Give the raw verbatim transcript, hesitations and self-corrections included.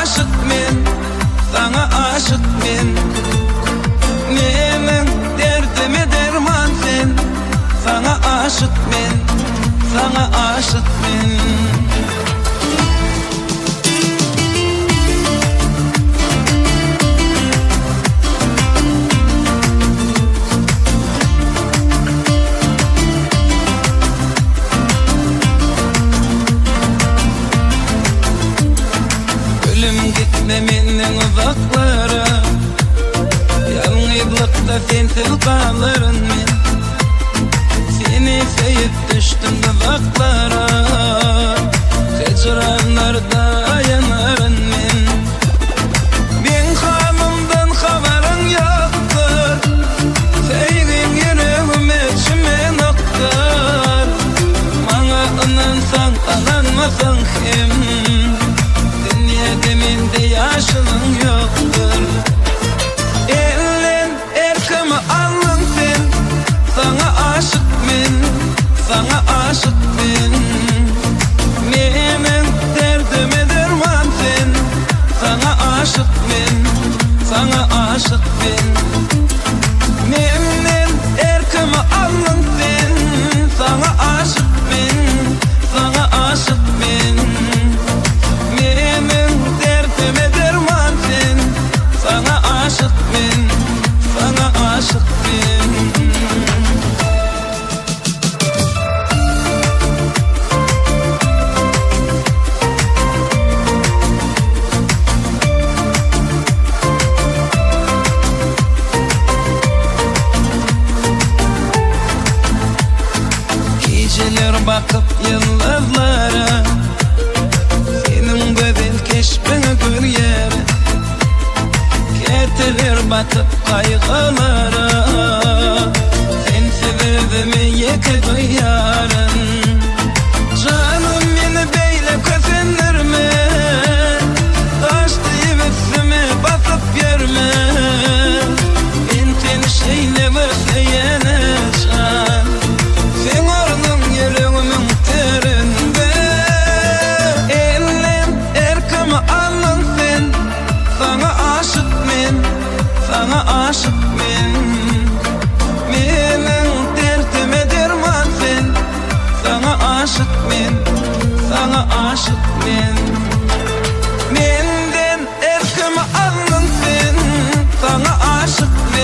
aşık men, sana aşık men. Menin derdime derman sen, sana aşık men, sana aşık men. Menin uzaklara, yalnızlıkta sensiz kalırım men. Seni sevip düştüm uzaklara, hicranlarda yanarım men. Ben halımdan haberin yoktur, sevgin yüreğime çimen aktar. Bana inansan inanmasan hem, deminde yaşının yoktur. Elin erkimi alın sen, sana aşık men, sana aşık men. Menin derdime derman sen, sana aşık men, sana aşık men. Menin erkimi alın sen, sana aşık men, sana aşık men. Sana aşık men, sana aşık men. Geceler bakıp yıldızlara, senin güzel keşfini görüyorum. Ketilir batıp kaygılara, sen sebebimi yeke duyarın. Canım beni beyle kösenirme, taştı üstüme basıp yerme. Ben seni şeyleme seyene can, sen ornun yüreğimin terinde. Elim erkimi alın sen, sana aşık men, sana aşık men. Menin derdime derman sen, sana aşık men, sana aşık men. Menden erkimi alın sen, sana aşık men.